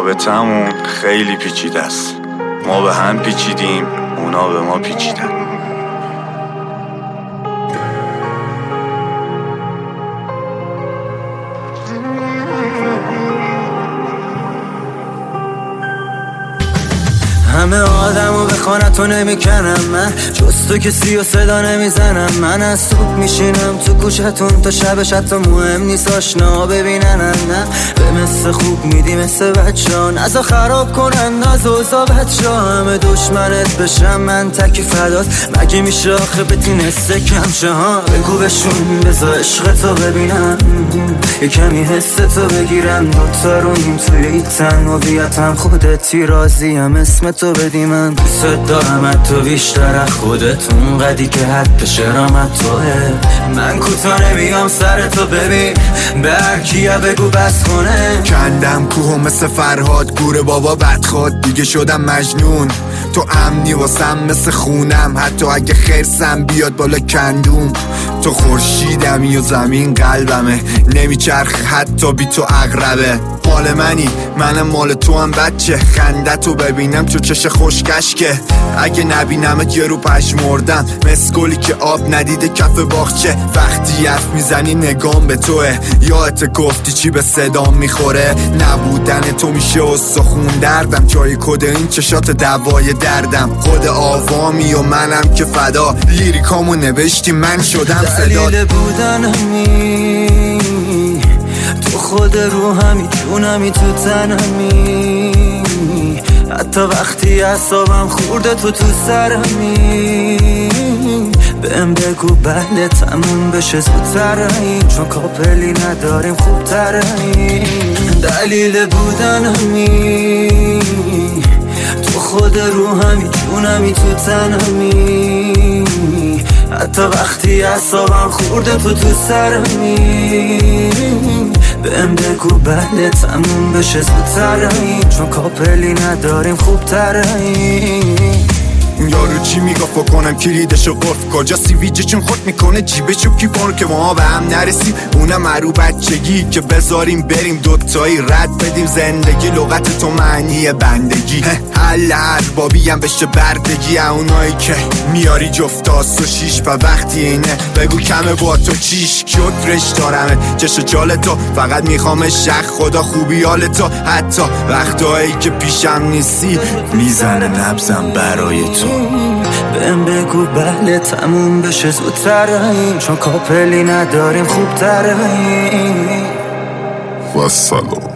رابطمون خیلی پیچیده است. ما به هم پیچیدیم، اونا به ما پیچیدن. همه آدمو به خانتو نمیکنم من، جز تو کسی و صدا نمیزنم. من از صبح میشینم تو کوچتون تا شبش، حتی مهم نیست آشنا ببینن. نه به مثل خوب میدی مثل بچه‌ها، نزا خراب کنن ناز اوزا بچه‌ها. همه دشمنت بشم من تکی فدات، مگه میشه آخه بتونسته کم شه ها؟ بگو بهشون بذار عشق تو ببینم، یه کمی حس تو بگیرم. دوتا رویم توی این تنهویتم، خودتی راضیم اسم تو بدی. من دوست دارم تو بیشتر از خودتون، قدی که حد شرامت توه. من کوتا نمیام سر تو ببین، به هر کیه بگو بس کنه. کندم کوه مثل فرهاد گور بابا بدخواد، دیگه شدم مجنون. تو امنی واسم مثل خونم، حتی اگه خرسم بیاد بالا کندوم. تو خورشیدمی و زمین قلبمه، نمیچرخ حتی بی تو عقربه. مال منی منم مال تو هم بچه، خندتو ببینم چو چش خوشکشکه. اگه نبینمت یه رو پشمردم، مسکولی که آب ندیده کف باغچه. وقتی حرف میزنی نگام به توه، یادت گفتی چی به صدام میخوره. نبودن تو میشه استخون دردم، جای کد این چشات دوای دردم. خود آوامی و منم که فدا، لیریکامو نوشتی من شدم صدا. دلیل بودنمی تو خود روحمی، جونمی تو تنمی. حتی وقتی اعصابم خورده تو سرمی، بهم بگو بله تموم بشه زودتر این، چون کاپلی نداریم خوبتر این. دلیل بودنمی تو خود روحمی، جونمی تو تنمی. حتی وقتی اعصابم خورده تو سرمی، بهم بگو بله تموم بشه زودتر این، چون کاپلی نداریم خوبتر این. یارو چی میگفت کنم کلیدشو قفل، کجا سیویجه چون خود میکنه جیبشو کیپار که ما به هم نرسیم. اونم مرو بچگی که بذاریم بریم دوتایی رد بدیم زندگی. لغت تو معنی بندگی، حل اربابی هم بشه بردگی. اونایی که میاری جفتاس و شیش و وقتی اینه بگو کمه با تو چیش شد رش دارمه. چش جال تو فقط میخوام شخ خدا خوبی حال تو، حتی وقتایی که پیشم نیستی میزنه نبزم برای تو. بهم بگو بله تموم بشه زودتر این، چون کاپلی نداریم خوبتر این. و سلام.